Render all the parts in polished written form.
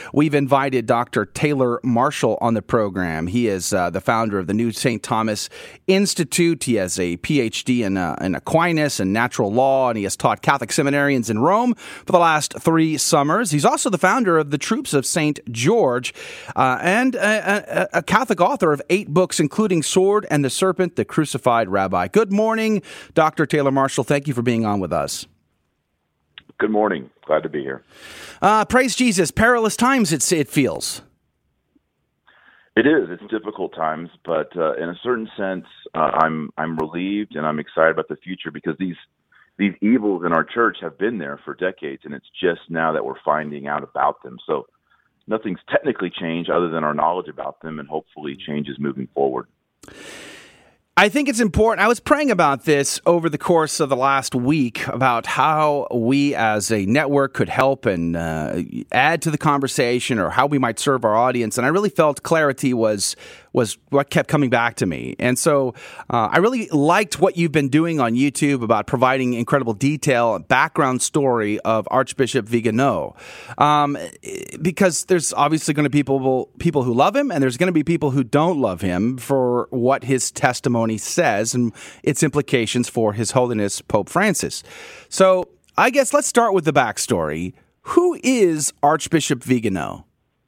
we've invited Dr. Taylor Marshall on the program. He is the founder of the New St. Thomas Institute. He has a PhD in Aquinas and natural law, and he has taught Catholic seminarians in Rome for the last 3 summers. He's also the founder of the Troops of St. George and a Catholic author of 8 books, including Sword and the Serpent, the Crucified Rabbi. Good morning, Dr. Taylor Marshall. Thank you for being on with us. Good morning. Glad to be here. Praise Jesus. Perilous times, it feels. It is. It's difficult times, but in a certain sense, I'm relieved and I'm excited about the future because these evils in our church have been there for decades, and it's just now that we're finding out about them. So nothing's technically changed other than our knowledge about them, and hopefully changes moving forward. I think it's important. I was praying about this over the course of the last week about how we as a network could help and add to the conversation or how we might serve our audience. And I really felt clarity was what kept coming back to me. And so I really liked what you've been doing on YouTube about providing incredible detail, background story of Archbishop Vigano. Because there's obviously going to be people who love him, and there's going to be people who don't love him for what his testimony says and its implications for His Holiness Pope Francis. So I guess let's start with the backstory. Who is Archbishop Vigano?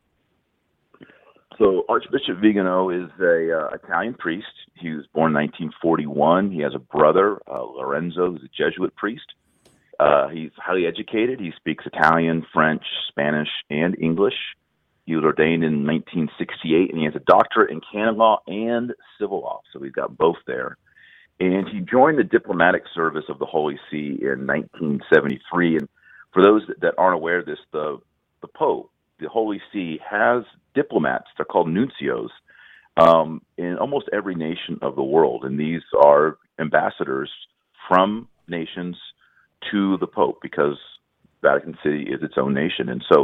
So Archbishop Vigano is a Italian priest. He was born in 1941. He has a brother, Lorenzo, who's a Jesuit priest. He's highly educated. He speaks Italian, French, Spanish, and English. He was ordained in 1968, and he has a doctorate in canon law and civil law, so he's got both there. And he joined the diplomatic service of the Holy See in 1973. And for those that aren't aware of this, the Pope, the Holy See, has diplomats. They're called nuncios in almost every nation of the world, and these are ambassadors from nations to the Pope because Vatican City is its own nation. And so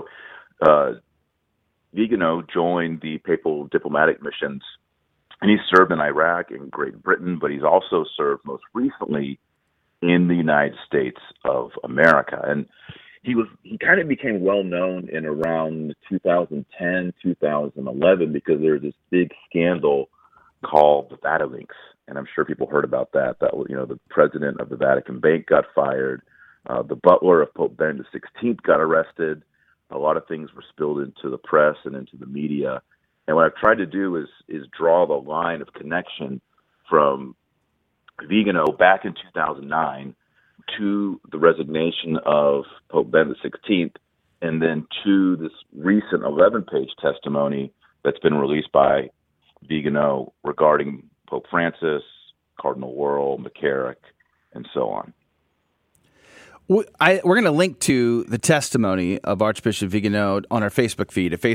Vigano joined the papal diplomatic missions, and he served in Iraq and Great Britain, but he's also served most recently in the United States of America. And he kind of became well known in around 2010, 2011 because there was this big scandal called the Vatileaks, and I'm sure people heard about that. That was, the president of the Vatican Bank got fired, the butler of Pope Benedict XVI got arrested. A lot of things were spilled into the press and into the media. And what I've tried to do is draw the line of connection from Vigano back in 2009 to the resignation of Pope Benedict XVI, and then to this recent 11-page testimony that's been released by Vigano regarding Pope Francis, Cardinal Wuerl, McCarrick, and so on. We're going to link to the testimony of Archbishop Vigano on our Facebook feed at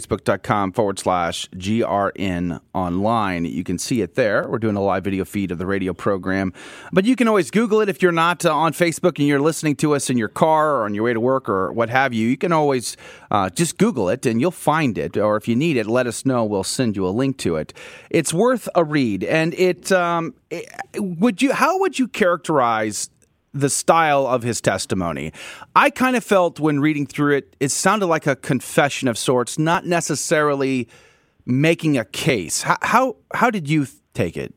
facebook.com/GRN online. You can see it there. We're doing a live video feed of the radio program. But you can always Google it if you're not on Facebook and you're listening to us in your car or on your way to work or what have you. You can always just Google it and you'll find it. Or if you need it, let us know. We'll send you a link to it. It's worth a read. And how would you characterize the style of his testimony? I kind of felt when reading through it, it sounded like a confession of sorts, not necessarily making a case. How did you take it?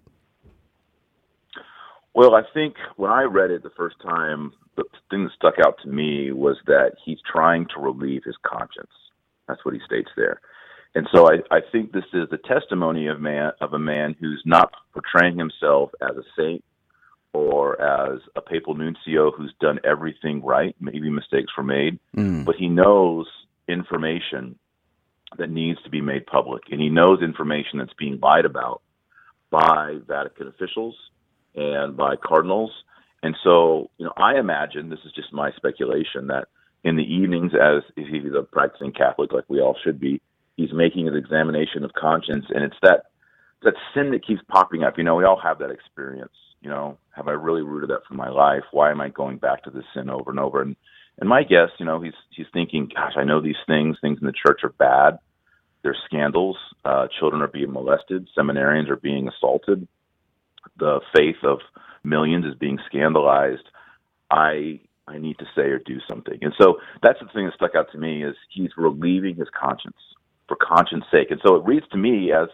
Well, I think when I read it the first time, the thing that stuck out to me was that he's trying to relieve his conscience. That's what he states there. And so I think this is the testimony of a man who's not portraying himself as a saint or as a papal nuncio who's done everything right. Maybe mistakes were made, but he knows information that needs to be made public, and he knows information that's being lied about by Vatican officials and by cardinals. And so, I imagine, this is just my speculation, that in the evenings, as if he's a practicing Catholic like we all should be, he's making his examination of conscience, and it's that sin that keeps popping up. We all have that experience. Have I really rooted that for my life? Why am I going back to this sin over and over? And my guess, he's thinking, gosh, I know these things in the church are bad. There's scandals. Children are being molested. Seminarians are being assaulted. The faith of millions is being scandalized. I need to say or do something. And so that's the thing that stuck out to me is he's relieving his conscience. for conscience sake. And so it reads to me as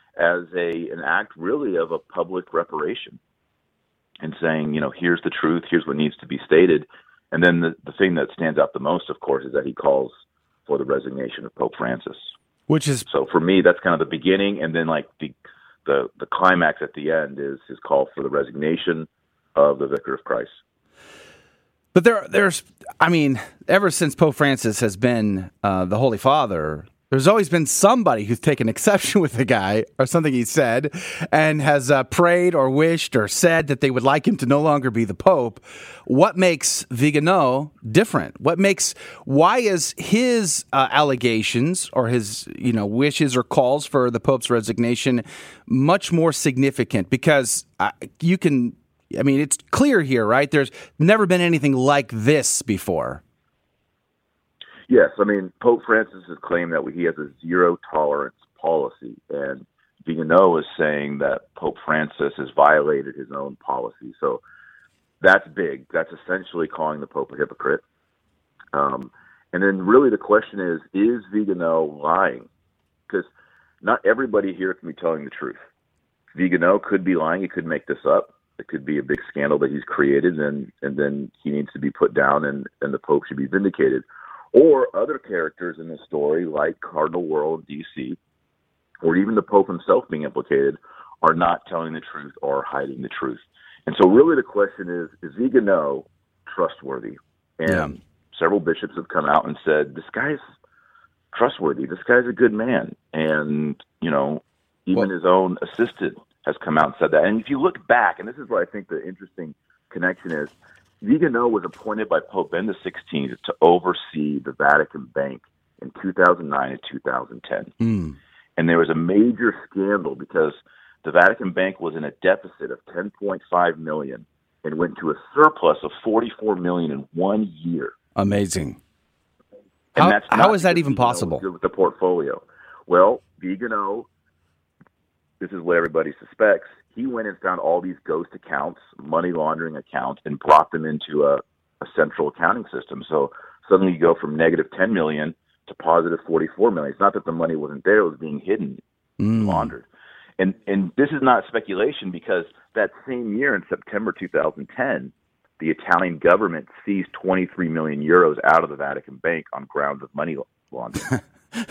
an act really of a public reparation and saying, here's the truth, here's what needs to be stated. And then the thing that stands out the most, of course, is that he calls for the resignation of Pope Francis. Which is, so for me, that's kind of the beginning, and then like the climax at the end is his call for the resignation of the Vicar of Christ. But there's, ever since Pope Francis has been the Holy Father, there's always been somebody who's taken exception with the guy or something he said and has prayed or wished or said that they would like him to no longer be the Pope. What makes Vigano different? Why is his allegations or his, wishes or calls for the Pope's resignation much more significant? Because it's clear here, right? There's never been anything like this before. Yes, Pope Francis has claimed that he has a zero-tolerance policy, and Vigano is saying that Pope Francis has violated his own policy. So that's big. That's essentially calling the Pope a hypocrite. And then really the question is Vigano lying? Because not everybody here can be telling the truth. Vigano could be lying. He could make this up. It could be a big scandal that he's created, and then he needs to be put down, and the Pope should be vindicated. Or other characters in the story, like Cardinal Wuerl in D.C., or even the Pope himself being implicated, are not telling the truth or hiding the truth. And so really the question is Vigano trustworthy? And several bishops have come out and said, this guy's trustworthy. This guy's a good man. And, even his own assistant has come out and said that. And if you look back, and this is where I think the interesting connection is, Vigano was appointed by Pope Benedict XVI to oversee the Vatican Bank in 2009 and 2010. And there was a major scandal because the Vatican Bank was in a deficit of $10.5 million and went to a surplus of $44 million in 1 year. Amazing. And how is that even possible? With the portfolio. Well, Vigano, this is what everybody suspects, he went and found all these ghost accounts, money laundering accounts, and brought them into a central accounting system. So suddenly you go from negative $10 million to positive $44 million. It's not that the money wasn't there, it was being hidden, laundered. And this is not speculation because that same year in September 2010, the Italian government seized 23 million euros out of the Vatican Bank on grounds of money laundering.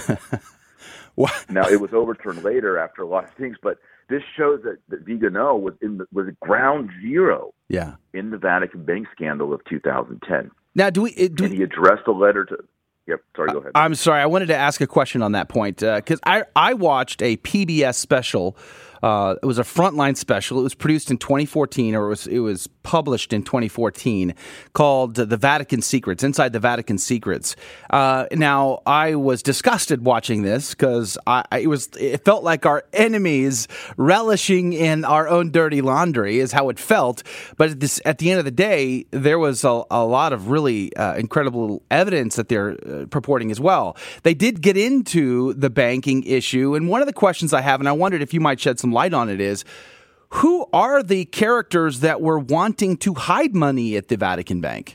Now, it was overturned later after a lot of things, but this shows that Vigano was at ground zero in the Vatican Bank scandal of 2010. Now, and he addressed a letter to... Yep, sorry, go ahead. I'm sorry, I wanted to ask a question on that point, because I watched a PBS special. It was a Frontline special. It was produced in 2014, or it was published in 2014, called The Vatican Secrets, Inside the Vatican Secrets. Now, I was disgusted watching this because it felt like our enemies relishing in our own dirty laundry is how it felt. But at the end of the day, there was a lot of really incredible evidence that they're purporting as well. They did get into the banking issue, and one of the questions I have, and I wondered if you might shed some light on it, is who are the characters that were wanting to hide money at the Vatican Bank?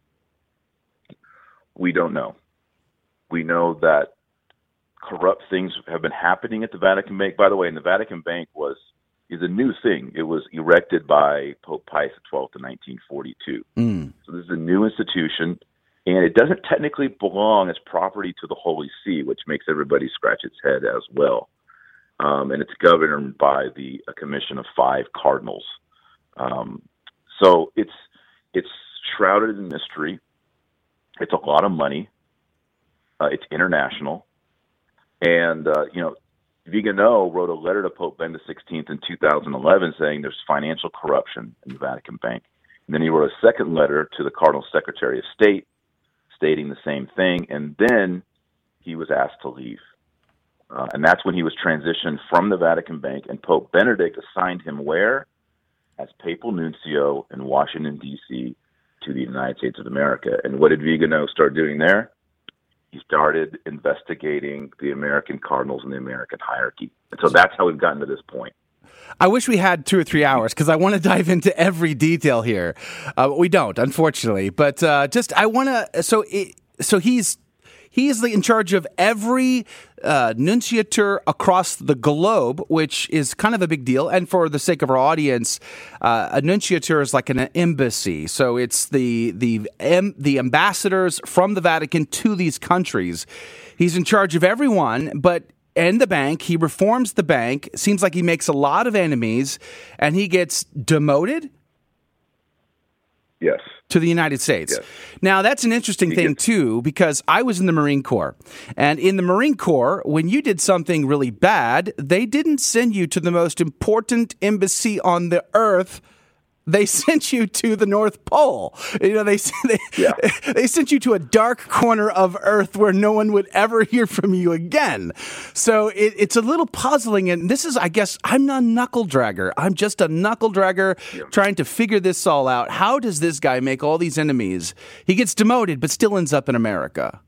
We don't know. We know that corrupt things have been happening at the Vatican Bank. By the way, and the Vatican Bank is a new thing. It was erected by Pope Pius XII in 1942. So this is a new institution, and it doesn't technically belong as property to the Holy See, which makes everybody scratch its head as well. And it's governed by a commission of 5 cardinals. So it's shrouded in mystery. It's a lot of money. It's international. And, Vigano wrote a letter to Pope Benedict XVI in 2011 saying there's financial corruption in the Vatican Bank. And then he wrote a second letter to the Cardinal Secretary of State stating the same thing. And then he was asked to leave. And that's when he was transitioned from the Vatican Bank, and Pope Benedict assigned him where? As Papal Nuncio in Washington, D.C., to the United States of America. And what did Vigano start doing there? He started investigating the American cardinals and the American hierarchy. And so that's how we've gotten to this point. I wish we had 2 or 3 hours because I want to dive into every detail here. We don't, unfortunately. But I want to. So he's he is in charge of every nunciature across the globe, which is kind of a big deal. And for the sake of our audience, a nunciature is like an embassy. So it's the ambassadors from the Vatican to these countries. He's in charge of everyone, and the bank. He reforms the bank. Seems like he makes a lot of enemies, and he gets demoted. Yes. To the United States. Yes. Now, that's an interesting thing, too, because I was in the Marine Corps. And in the Marine Corps, when you did something really bad, they didn't send you to the most important embassy on the earth. They sent you to the North Pole. They sent you to a dark corner of Earth where no one would ever hear from you again. So it's a little puzzling. And this is, I guess, I'm not a knuckle dragger. I'm just a knuckle dragger trying to figure this all out. How does this guy make all these enemies? He gets demoted, but still ends up in America.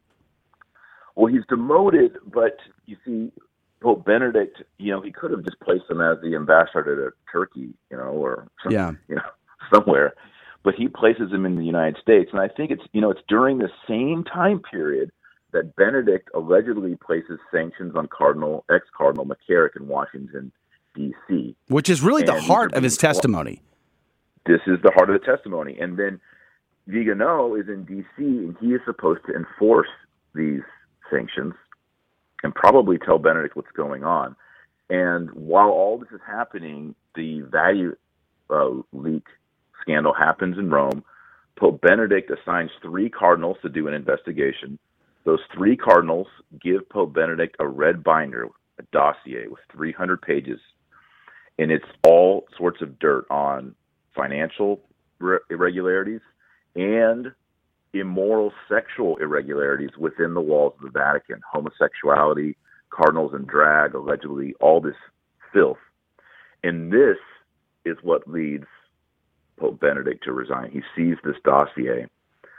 Well, he's demoted, but you see, Pope Benedict, he could have just placed him as the ambassador to Turkey, or somewhere, but he places him in the United States. And I think it's during the same time period that Benedict allegedly places sanctions on ex-Cardinal McCarrick in Washington, D.C. Which is really the heart of his testimony. This is the heart of the testimony. And then Vigano is in D.C., and he is supposed to enforce these sanctions and probably tell Benedict what's going on. And while all this is happening, the value leak scandal happens in Rome. Pope Benedict assigns 3 cardinals to do an investigation. Those 3 cardinals give Pope Benedict a red binder, a dossier with 300 pages, and it's all sorts of dirt on financial irregularities and immoral sexual irregularities within the walls of the Vatican, homosexuality, cardinals in drag, allegedly, all this filth. And this is what leads Pope Benedict to resign. He sees this dossier,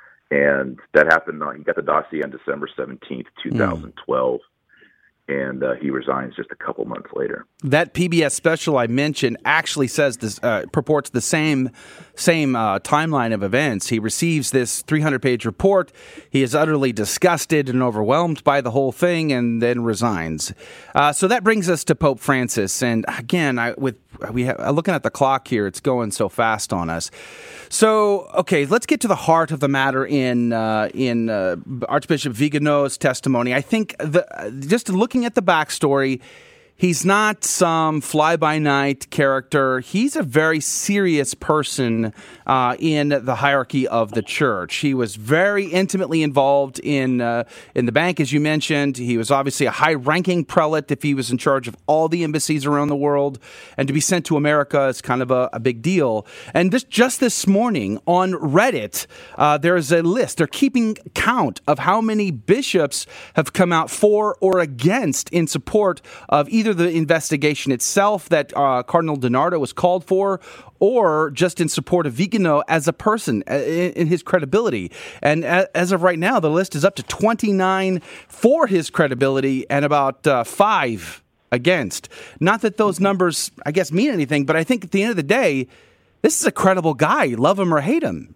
and that happened. He got the dossier on December 17th, 2012. And he resigns just a couple months later. That PBS special I mentioned actually says this, purports the same timeline of events. He receives this 300-page report. He is utterly disgusted and overwhelmed by the whole thing, and then resigns. So that brings us to Pope Francis. And again, looking at the clock here, it's going so fast on us. So, okay, let's get to the heart of the matter in Archbishop Vigano's testimony. I think just looking at the backstory, he's not some fly-by-night character. He's a very serious person in the hierarchy of the church. He was very intimately involved in the bank, as you mentioned. He was obviously a high-ranking prelate if he was in charge of all the embassies around the world. And to be sent to America is kind of a big deal. And just this morning on Reddit, there is a list. They're keeping count of how many bishops have come out for or against in support of either the investigation itself that Cardinal DiNardo was called for, or just in support of Vigano as a person, in his credibility. And as of right now, the list is up to 29 for his credibility and about 5 against. Not that those numbers, I guess, mean anything, but I think at the end of the day, this is a credible guy, love him or hate him.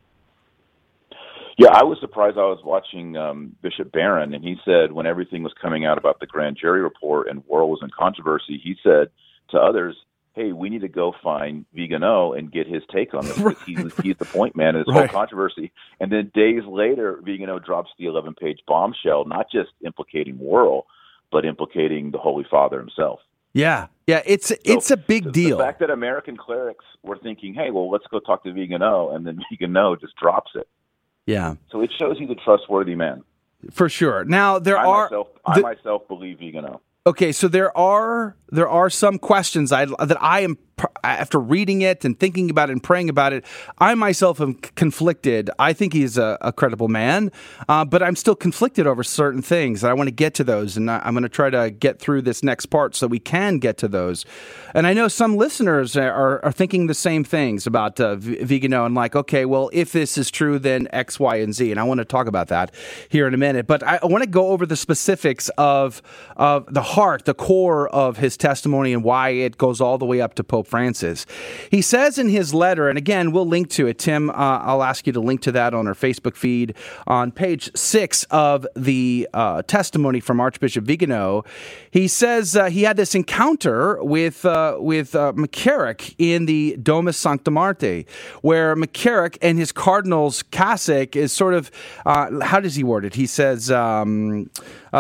Yeah, I was surprised. I was watching Bishop Barron, and he said when everything was coming out about the grand jury report and Wuerl was in controversy, he said to others, hey, we need to go find Vigano and get his take on this. Because he's the point man in this whole controversy. And then days later, Vigano drops the 11-page bombshell, not just implicating Wuerl, but implicating the Holy Father himself. Yeah, it's a big deal. The fact that American clerics were thinking, hey, well, let's go talk to Vigano, and then Vigano just drops it. Yeah. So it shows he's a trustworthy man. For sure. Now, I myself believe Vigano. Okay, so there are some questions that I am, after reading it and thinking about it and praying about it, I myself am conflicted. I think he's a credible man, but I'm still conflicted over certain things, and I want to get to those, and I'm going to try to get through this next part so we can get to those. And I know some listeners are thinking the same things about Vigano and like, okay, well, if this is true, then X, Y, and Z, and I want to talk about that here in a minute. But I want to go over the specifics of the heart, the core of his testimony and why it goes all the way up to Pope Francis. He says in his letter, and again, we'll link to it. Tim, I'll ask you to link to that on our Facebook feed on page 6 of the testimony from Archbishop Vigano. He says he had this encounter with McCarrick in the Domus Sancta Marte, where McCarrick and his cardinals Kasich is sort of, how does he word it? He says, on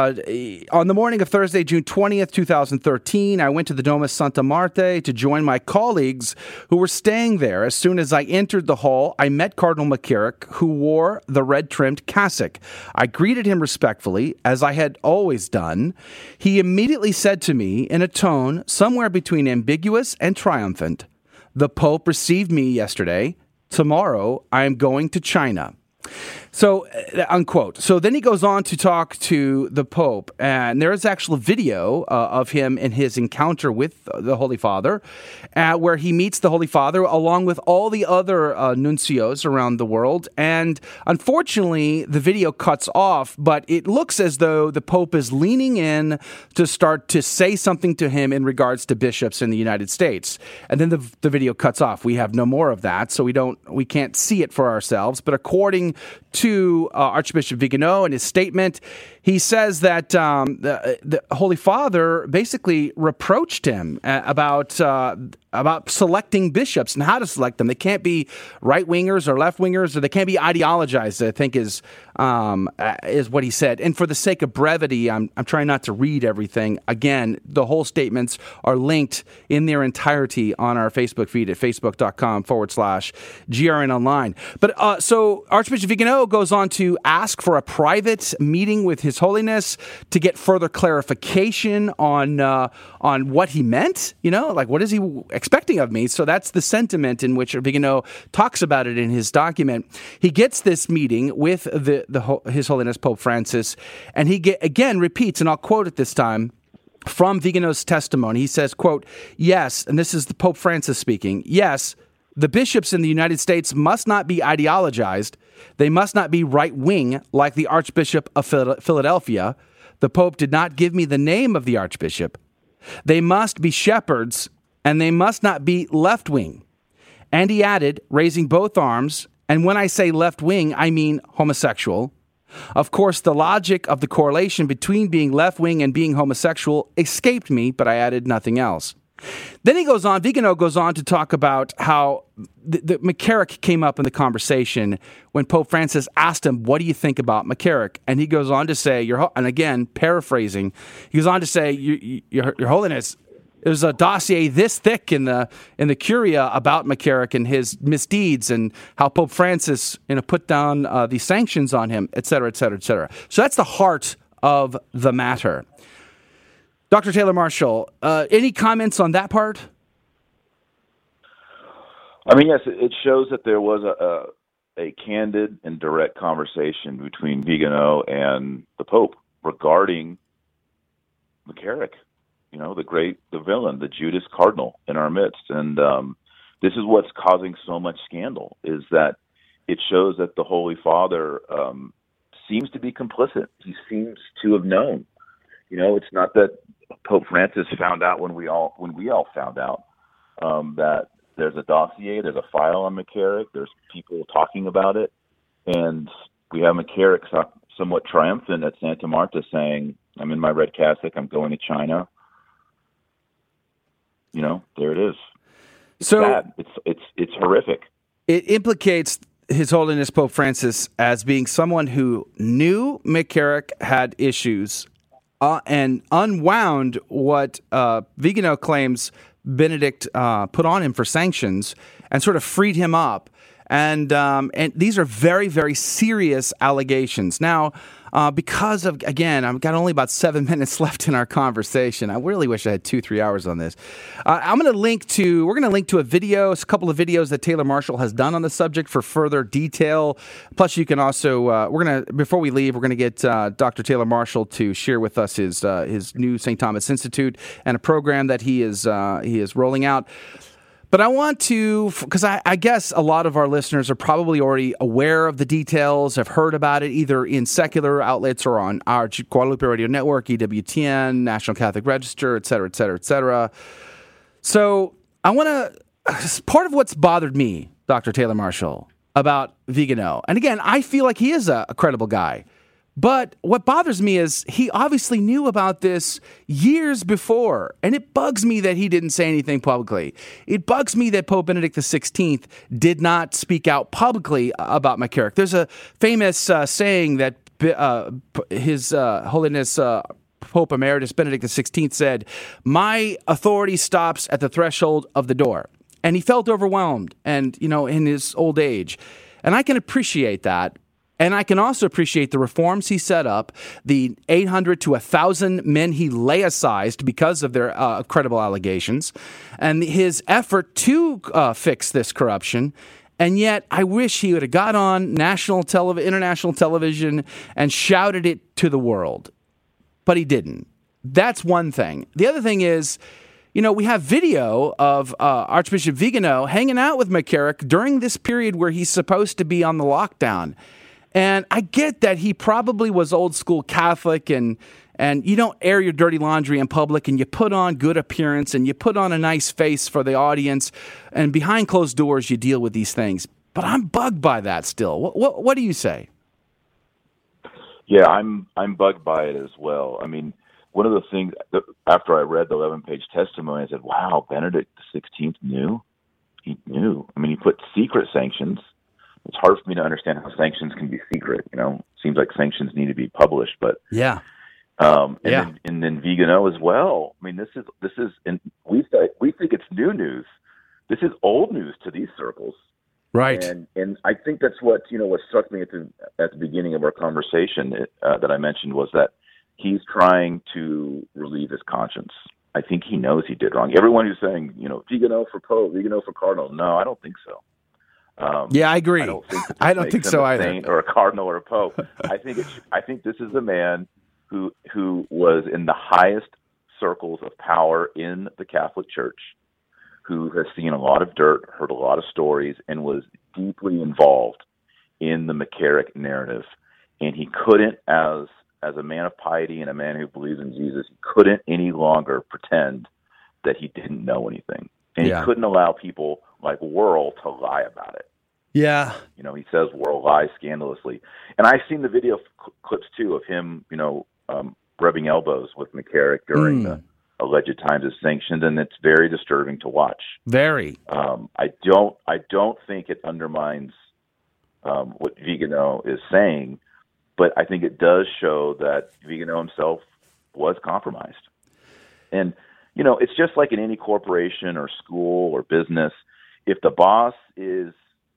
the morning of Thursday, June 20th, 2013, I went to the Domus Sancta Marte to join my colleagues who were staying there. As soon as I entered the hall, I met Cardinal McCarrick, who wore the red-trimmed cassock. I greeted him respectfully, as I had always done. He immediately said to me, in a tone somewhere between ambiguous and triumphant, "The Pope received me yesterday. Tomorrow, I am going to China." So, unquote. So then he goes on to talk to the Pope, and there is actually a video of him in his encounter with the Holy Father, where he meets the Holy Father along with all the other nuncios around the world. And unfortunately, the video cuts off, but it looks as though the Pope is leaning in to start to say something to him in regards to bishops in the United States. And then the video cuts off. We have no more of that, so we can't see it for ourselves. But according to Archbishop Vigano in his statement, he says that the Holy Father basically reproached him about selecting bishops and how to select them. They can't be right-wingers or left-wingers, or they can't be ideologized, I think is what he said. And for the sake of brevity, I'm trying not to read everything. Again, the whole statements are linked in their entirety on our Facebook feed at facebook.com/GRN Online. But so Archbishop Vigano goes on to ask for a private meeting with His Holiness to get further clarification on what he meant. Like, what is he expecting of me? So that's the sentiment in which Vigano talks about it in his document. He gets this meeting with His Holiness Pope Francis, and he again repeats, and I'll quote it this time from Vigano's testimony. He says, quote, "Yes," and this is the Pope Francis speaking, "Yes, the bishops in the United States must not be ideologized. They must not be right-wing like the Archbishop of Philadelphia. The Pope did not give me the name of the Archbishop. They must be shepherds, and they must not be left-wing." And he added, raising both arms, and when I say left-wing, I mean homosexual. Of course, the logic of the correlation between being left-wing and being homosexual escaped me, but I added nothing else. Then Vigano goes on to talk about how the McCarrick came up in the conversation when Pope Francis asked him, "What do you think about McCarrick?" And he goes on to say, and again, paraphrasing, he goes on to say, Your Holiness, there's a dossier this thick in the Curia about McCarrick and his misdeeds and how Pope Francis put down the sanctions on him, et cetera, et cetera, et cetera. So that's the heart of the matter. Dr. Taylor Marshall, any comments on that part? I mean, yes, it shows that there was a candid and direct conversation between Vigano and the Pope regarding McCarrick, the villain, the Judas Cardinal in our midst. And this is what's causing so much scandal, is that it shows that the Holy Father seems to be complicit. He seems to have known. It's not that Pope Francis found out when we all found out that there's a dossier, there's a file on McCarrick, there's people talking about it, and we have McCarrick somewhat triumphant at Santa Marta saying, "I'm in my red cassock, I'm going to China." There it is. It's sad. It's horrific. It implicates His Holiness Pope Francis as being someone who knew McCarrick had issues and unwound what Vigano claims Benedict put on him for sanctions and sort of freed him up. And these are very, very serious allegations. Now, because of, again, I've got only about 7 minutes left in our conversation. I really wish I had 2-3 hours on this. We're going to link to a video, a couple of videos that Taylor Marshall has done on the subject for further detail. Plus, you can also, before we leave, we're going to get Dr. Taylor Marshall to share with us his new St. Thomas Institute and a program that he is rolling out. But I want to, because I guess a lot of our listeners are probably already aware of the details, have heard about it either in secular outlets or on our Guadalupe Radio Network, EWTN, National Catholic Register, et cetera, et cetera, et cetera. So I want to, part of what's bothered me, Dr. Taylor Marshall, about Vigano, and again, I feel like he is a credible guy, but what bothers me is he obviously knew about this years before, and it bugs me that he didn't say anything publicly. It bugs me that Pope Benedict XVI did not speak out publicly about McCarrick. There's a famous saying that His Holiness Pope Emeritus Benedict XVI said, "My authority stops at the threshold of the door." And he felt overwhelmed and, in his old age. And I can appreciate that. And I can also appreciate the reforms he set up, the 800 to 1,000 men he laicized because of their credible allegations, and his effort to fix this corruption. And yet, I wish he would have got on international television and shouted it to the world. But he didn't. That's one thing. The other thing is, we have video of Archbishop Vigano hanging out with McCarrick during this period where he's supposed to be on the lockdown. And I get that he probably was old school Catholic and you don't air your dirty laundry in public and you put on good appearance and you put on a nice face for the audience and behind closed doors you deal with these things. But I'm bugged by that still. What do you say? Yeah, I'm bugged by it as well. I mean, one of the things after I read the 11-page testimony, I said, "Wow, Benedict XVI knew. He knew. I mean, he put secret sanctions. It's hard for me to understand how sanctions can be secret. Seems like sanctions need to be published, but yeah." And then Vigano as well. I mean, this is, and we think it's new news. This is old news to these circles, right? And I think that's what struck me at the beginning of our conversation that I mentioned was that he's trying to relieve his conscience. I think he knows he did wrong. Everyone who's saying Vigano for Pope, Vigano for Cardinal, no, I don't think so. I agree. I don't think so either. Saint or a cardinal or a pope. I think this is a man who was in the highest circles of power in the Catholic Church, who has seen a lot of dirt, heard a lot of stories, and was deeply involved in the McCarrick narrative. And he couldn't, as a man of piety and a man who believes in Jesus, he couldn't any longer pretend that he didn't know anything. And he couldn't allow people like Wuerl to lie about it. Yeah. He says Wuerl lies scandalously. And I've seen the video clips, too, of him, rubbing elbows with McCarrick during the alleged times of sanctions, and it's very disturbing to watch. Very. I don't think it undermines what Vigano is saying, but I think it does show that Vigano himself was compromised. And, it's just like in any corporation or school or business. If the boss is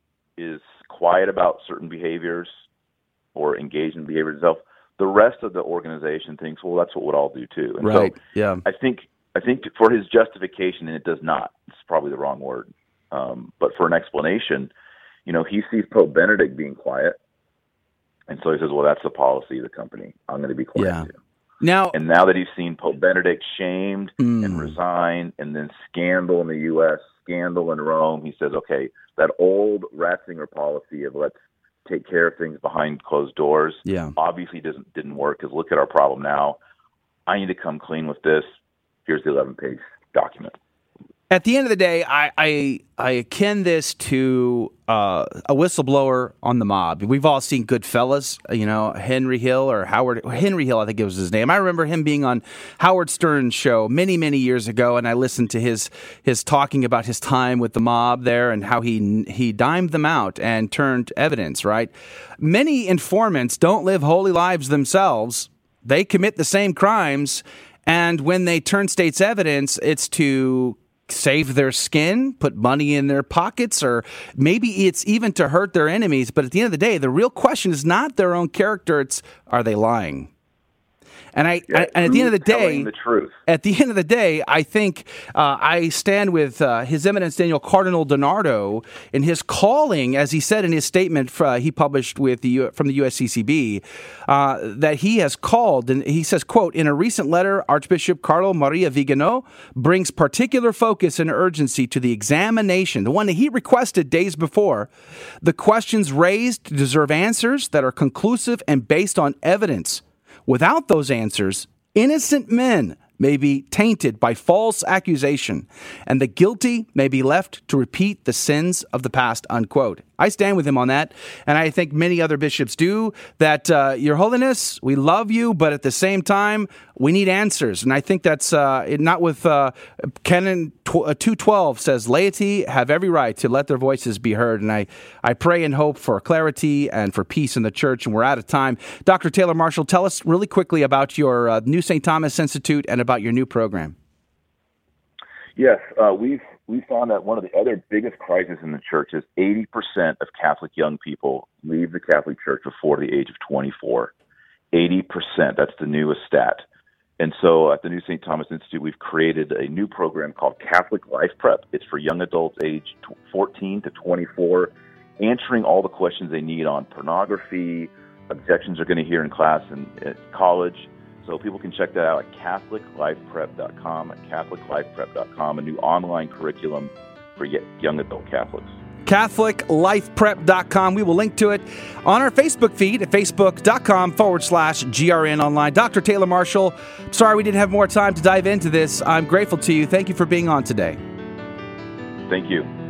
quiet about certain behaviors or engaged in behavior itself, the rest of the organization thinks, well, that's what we'd all do too. And right. So yeah. I think for his justification, and it does not, it's probably the wrong word, but for an explanation, he sees Pope Benedict being quiet. And so he says, well, that's the policy of the company. I'm going to be quiet too. Now that he's seen Pope Benedict shamed and resign, and then scandal in the U.S., scandal in Rome, he says, okay, that old Ratzinger policy of let's take care of things behind closed doors obviously didn't work, because look at our problem now. I need to come clean with this. Here's the 11-page document. At the end of the day, I akin this to a whistleblower on the mob. We've all seen Goodfellas, Henry Hill, I think it was his name. I remember him being on Howard Stern's show many, many years ago, and I listened to his talking about his time with the mob there and how he dimed them out and turned evidence, right? Many informants don't live holy lives themselves. They commit the same crimes, and when they turn state's evidence, it's to save their skin, put money in their pockets, or maybe it's even to hurt their enemies. But at the end of the day, the real question is not their own character, it's are they lying? And at the end of the day, the truth. At the end of the day, I think I stand with His Eminence Daniel Cardinal DiNardo in his calling, as he said in his statement he published from the USCCB, that he has called, and he says, quote, "In a recent letter, Archbishop Carlo Maria Vigano brings particular focus and urgency to the examination, the one that he requested days before. The questions raised deserve answers that are conclusive and based on evidence. Without those answers, innocent men may be tainted by false accusation, and the guilty may be left to repeat the sins of the past, unquote. I stand with him on that, and I think many other bishops do, that Your Holiness, we love you, but at the same time, we need answers. And I think that's not with Canon 212 says, laity have every right to let their voices be heard. And I pray and hope for clarity and for peace in the church, and we're out of time. Dr. Taylor Marshall, tell us really quickly about your new St. Thomas Institute and about your new program. Yes, we found that one of the other biggest crises in the church is 80% of Catholic young people leave the Catholic Church before the age of 24. 80%, that's the newest stat. And so at the New St. Thomas Institute, we've created a new program called Catholic Life Prep. It's for young adults aged 14 to 24, answering all the questions they need on pornography, objections they're going to hear in class and at college. So people can check that out at CatholicLifePrep.com, a new online curriculum for young adult Catholics. CatholicLifePrep.com. We will link to it on our Facebook feed at Facebook.com/GRN Online. Dr. Taylor Marshall, sorry we didn't have more time to dive into this. I'm grateful to you. Thank you for being on today. Thank you.